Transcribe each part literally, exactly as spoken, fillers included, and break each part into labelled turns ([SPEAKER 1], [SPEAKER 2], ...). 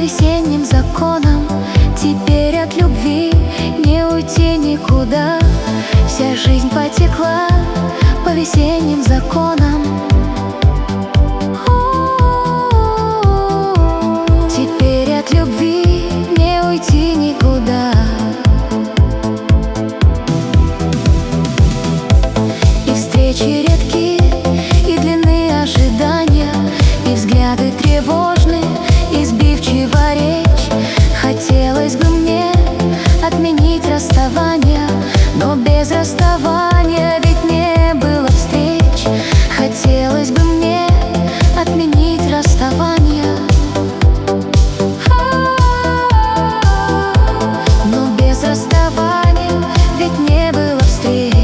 [SPEAKER 1] весенним законам. Теперь от любви не уйти никуда. Вся жизнь потекла по весенним законам. Теперь от любви не уйти никуда. И встречи редки, и длинны ожидания, и взгляды тревожны, и сбивчива речь. Хотелось бы мне отменить расставание, но без расставания ведь не было встреч. Хотелось бы мне отменить расставание, но без расставания ведь не было встреч.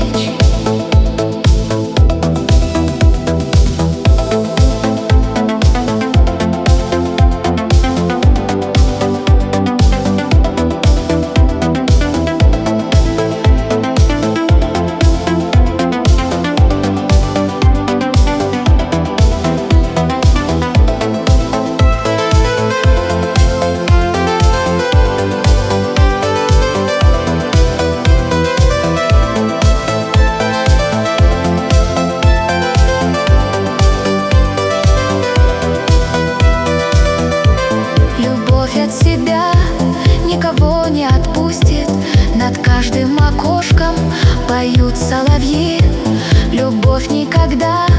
[SPEAKER 1] От себя никого не отпустит. Над каждым окошком поют соловьи. Любовь никогда